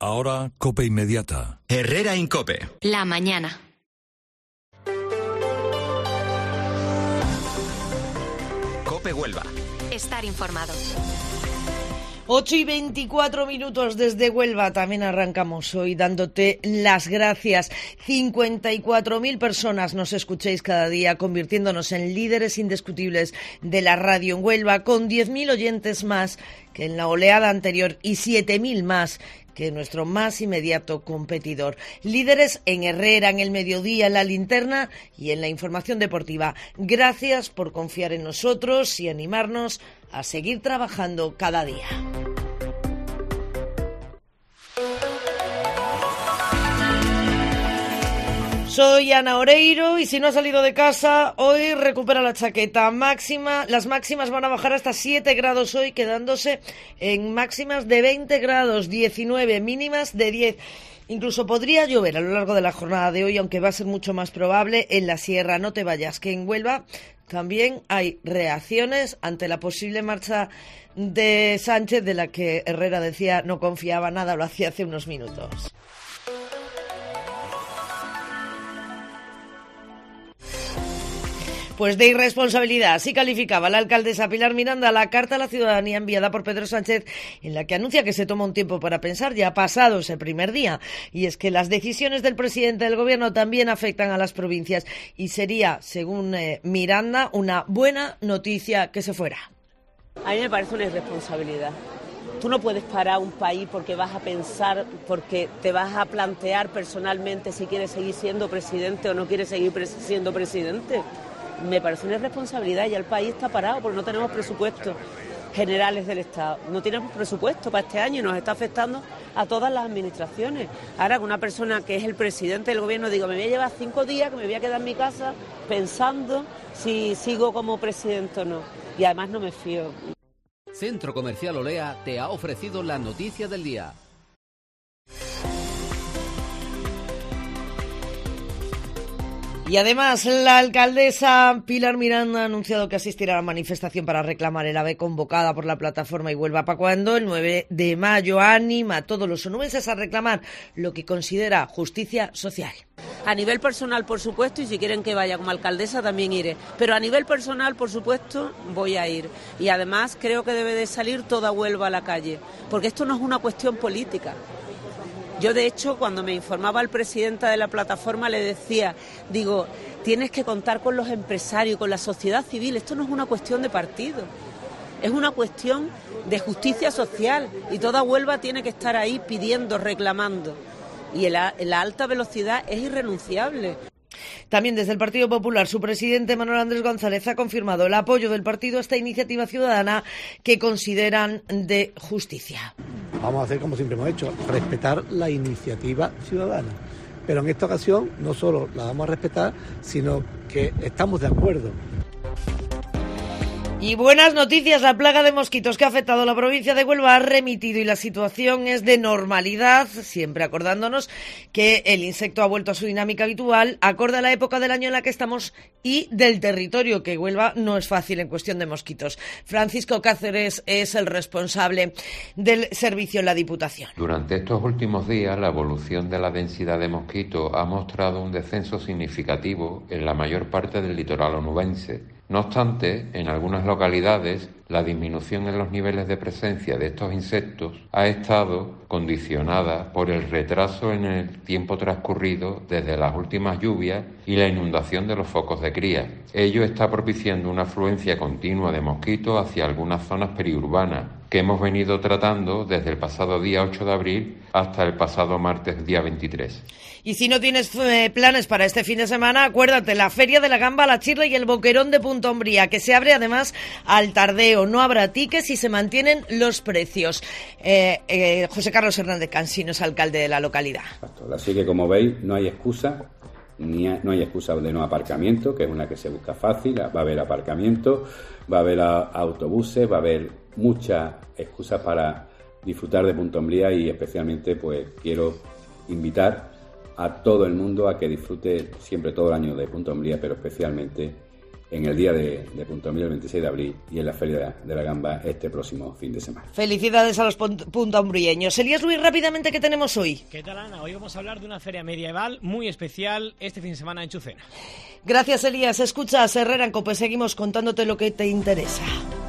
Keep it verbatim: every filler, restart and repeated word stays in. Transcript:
Ahora, COPE Inmediata. Herrera Incope. La mañana. COPE Huelva. Estar informado. ocho y veinticuatro minutos desde Huelva. También arrancamos hoy dándote las gracias. cincuenta y cuatro mil personas nos escucháis cada día, convirtiéndonos en líderes indiscutibles de la radio en Huelva, con diez mil oyentes más que en la oleada anterior y siete mil más que nuestro más inmediato competidor. Líderes en Herrera, en el mediodía, en la linterna y en la información deportiva. Gracias por confiar en nosotros y animarnos a seguir trabajando cada día. Soy Ana Oreiro y si no has salido de casa, hoy recupera la chaqueta máxima. Las máximas van a bajar hasta siete grados hoy, quedándose en máximas de veinte grados, diecinueve, mínimas de diez. Incluso podría llover a lo largo de la jornada de hoy, aunque va a ser mucho más probable en la sierra. No te vayas, que en Huelva también hay reacciones ante la posible marcha de Sánchez, de la que Herrera decía no confiaba nada, lo hacía hace unos minutos. Pues de irresponsabilidad, así calificaba la alcaldesa Pilar Miranda la carta a la ciudadanía enviada por Pedro Sánchez, en la que anuncia que se toma un tiempo para pensar, ya ha pasado ese primer día. Y es que las decisiones del presidente del gobierno también afectan a las provincias y sería, según eh, Miranda, una buena noticia que se fuera. A mí me parece una irresponsabilidad. Tú no puedes parar un país porque vas a pensar, porque te vas a plantear personalmente si quieres seguir siendo presidente o no quieres seguir pres- siendo presidente. Me parece una irresponsabilidad, ya el país está parado porque no tenemos presupuestos generales del Estado. No tenemos presupuesto para este año y nos está afectando a todas las administraciones. Ahora, que una persona que es el presidente del gobierno digo, me voy a llevar cinco días, que me voy a quedar en mi casa pensando si sigo como presidente o no. Y además no me fío. Centro Comercial Olea te ha ofrecido la noticia del día. Y además, la alcaldesa Pilar Miranda ha anunciado que asistirá a la manifestación para reclamar el AVE convocada por la plataforma Y Huelva pa' cuando el nueve de mayo. Anima a todos los onubenses a reclamar lo que considera justicia social. A nivel personal, por supuesto, y si quieren que vaya como alcaldesa también iré. Pero a nivel personal, por supuesto, voy a ir. Y además creo que debe de salir toda Huelva a la calle, porque esto no es una cuestión política. Yo, de hecho, cuando me informaba el presidente de la plataforma, le decía, digo, tienes que contar con los empresarios, con la sociedad civil. Esto no es una cuestión de partido, es una cuestión de justicia social y toda Huelva tiene que estar ahí pidiendo, reclamando. Y la, la alta velocidad es irrenunciable. También desde el Partido Popular, su presidente Manuel Andrés González ha confirmado el apoyo del partido a esta iniciativa ciudadana que consideran de justicia. Vamos a hacer como siempre hemos hecho, respetar la iniciativa ciudadana. Pero en esta ocasión no solo la vamos a respetar, sino que estamos de acuerdo. Y buenas noticias, la plaga de mosquitos que ha afectado a la provincia de Huelva ha remitido y la situación es de normalidad, siempre acordándonos que el insecto ha vuelto a su dinámica habitual, acorde a la época del año en la que estamos y del territorio, que Huelva no es fácil en cuestión de mosquitos. Francisco Cáceres es el responsable del servicio en la Diputación. Durante estos últimos días, la evolución de la densidad de mosquitos ha mostrado un descenso significativo en la mayor parte del litoral onubense. No obstante, en algunas localidades, la disminución en los niveles de presencia de estos insectos ha estado condicionada por el retraso en el tiempo transcurrido desde las últimas lluvias y la inundación de los focos de cría. Ello está propiciando una afluencia continua de mosquitos hacia algunas zonas periurbanas, que hemos venido tratando desde el pasado día ocho de abril hasta el pasado martes día veintitrés. Y si no tienes eh, planes para este fin de semana, acuérdate, la Feria de la Gamba, la Chirla y el Boquerón de Punta Umbría, que se abre además al tardeo. No habrá tickets y se mantienen los precios. Eh, eh, José Carlos Hernández Cansino es alcalde de la localidad. Así que, como veis, no hay excusa, ni hay, no hay excusa de no aparcamiento, que es una que se busca fácil. Va a haber aparcamiento, va a haber a, autobuses, va a haber muchas excusas para disfrutar de Punta Umbría y especialmente pues quiero invitar a todo el mundo a que disfrute siempre todo el año de Punta Umbría, pero especialmente en el día de, de Punta Umbría el veintiséis de abril y en la Feria de la Gamba este próximo fin de semana. Felicidades a los puntaumbrieños. Elías Luis, rápidamente, ¿qué tenemos hoy? ¿Qué tal, Ana? Hoy vamos a hablar de una feria medieval muy especial este fin de semana en Chucena. Gracias, Elías. Escucha, Herrera en COPE, seguimos contándote lo que te interesa.